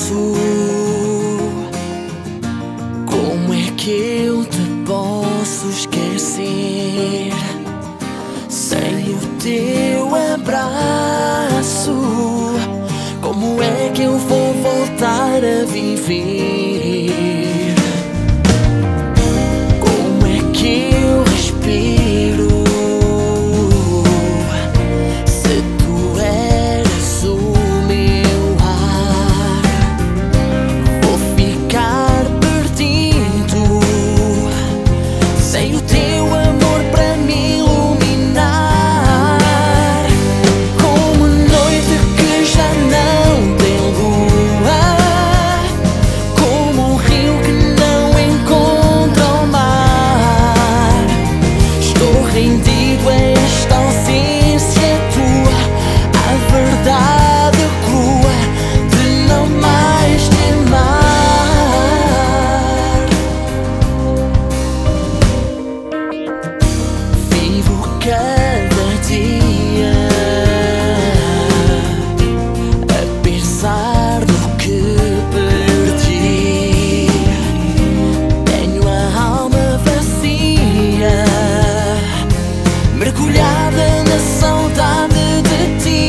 abraço. Como é que eu te posso esquecer sem o teu abraço? Como é que eu vou voltar a viver? Como é que eu respiro se tu eres o meu ar? Vou ficar perdido sem o teu amor para me iluminar. Como noite que já não tem lua, como um rio que não encontra o mar. Estou rendido a esta ausência tua, a verdade crua de não mais te amar. Vivo cada dia a pensar no que perdi. Tenho a alma vazia, mergulhada na saudade de ti.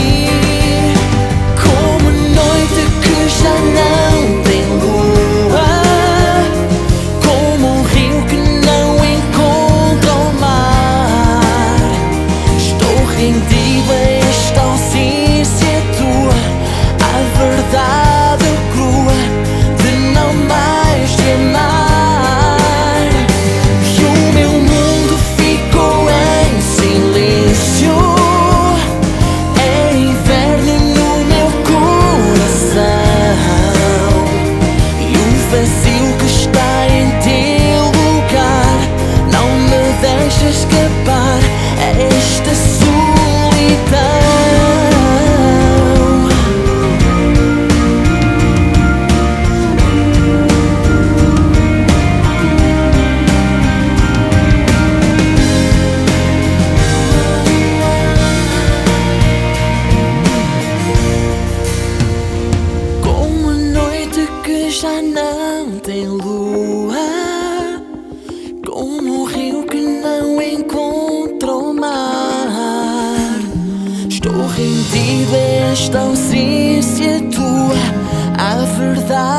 Como noite que já não tem lua, como um rio que não encontra o mar. Estou rendido a esta ausência tua, a verdade crua de não mais te amar. E o meu mundo ficou em silêncio, é inverno no meu coração. E o vazio que está em teu lugar não me deixa escapar a esta solidão. Como a noite que já não tem lua, como um rio que não encontra o mar. Estou rendido a esta ausência tua, a verdade